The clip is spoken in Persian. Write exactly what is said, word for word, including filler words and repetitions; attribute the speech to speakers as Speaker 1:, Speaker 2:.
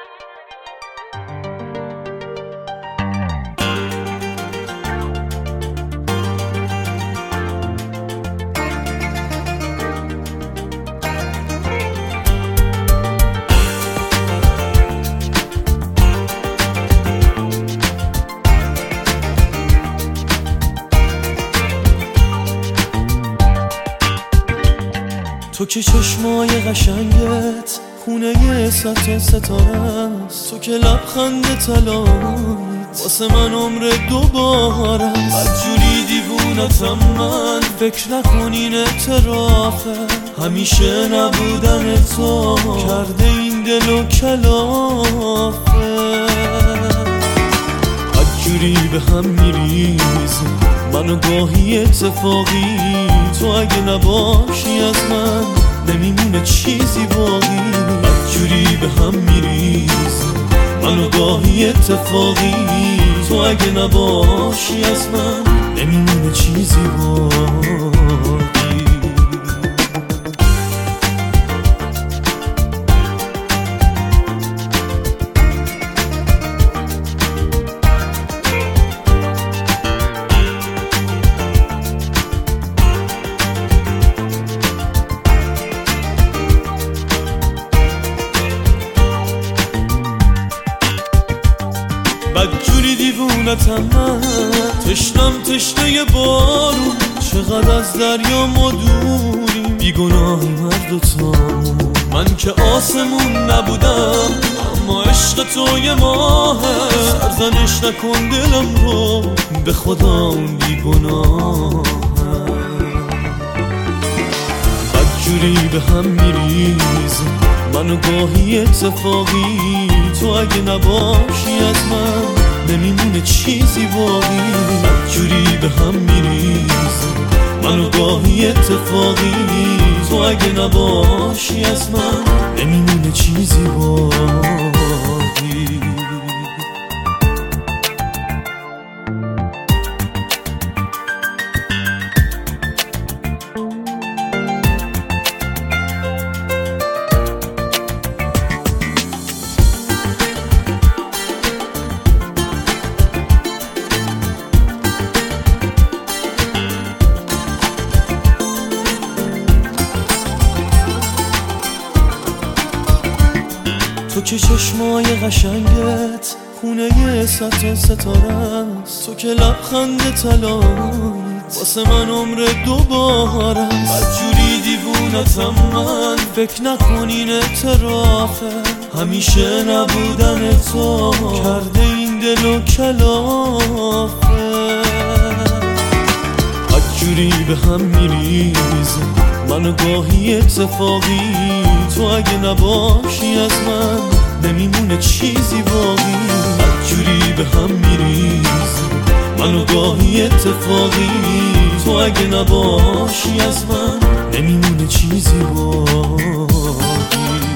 Speaker 1: تو که چشمای قشنگت خونه صد تا ستاره است، تو که لبخند طلاییت واسه من عمر دوباره است. بدجوری دیوونتم من، فکر نکن این اعترافه، همیشه نبودن تو کرده این دل و کلافه. بدجوری به هم میریزه منو گاهی اتفاقی، تو اگه نباشی از من نمیمونه چیزی باقی. بدجوری به هم میریزه منو گاهی اتفاقی، تو اگه نباشی از من نمیمونه چیزی باقی. بدجوری دیوونتم من، تشنم تشنه بارون، چقدر از دریا ما دوریم، بیگناهی مرد و تامون. من که آسمون نبودم اما عشق تو یه ماهه، سرزنش نکن دلم رو به خدا اون بیگناهه. بدجوری به هم میریزه منو گاهی اتفاقی، تو اگه نباشی از من نمیمونه چیزی باقی. بدجوری به هم میریزه منو گاهی اتفاقی، تو اگه نباشی از من نمیمونه چیزی باقی. تو که چشمای قشنگت خونه صد تا ستاره است، تو که لبخند طلاییت واسه من عمر دوباره است. بدجوری دیوونتم من، فکر نکن این اعترافه، همیشه نبودن تو کرده این دل و کلافه. بدجوری به هم میریزه منو گاهی اتفاقی، تو اگه نباشی از من نمیمونه چیزی باقی. بدجوری به هم میریزه منو گاهی اتفاقی، تو اگه نباشی از من نمیمونه چیزی باقی.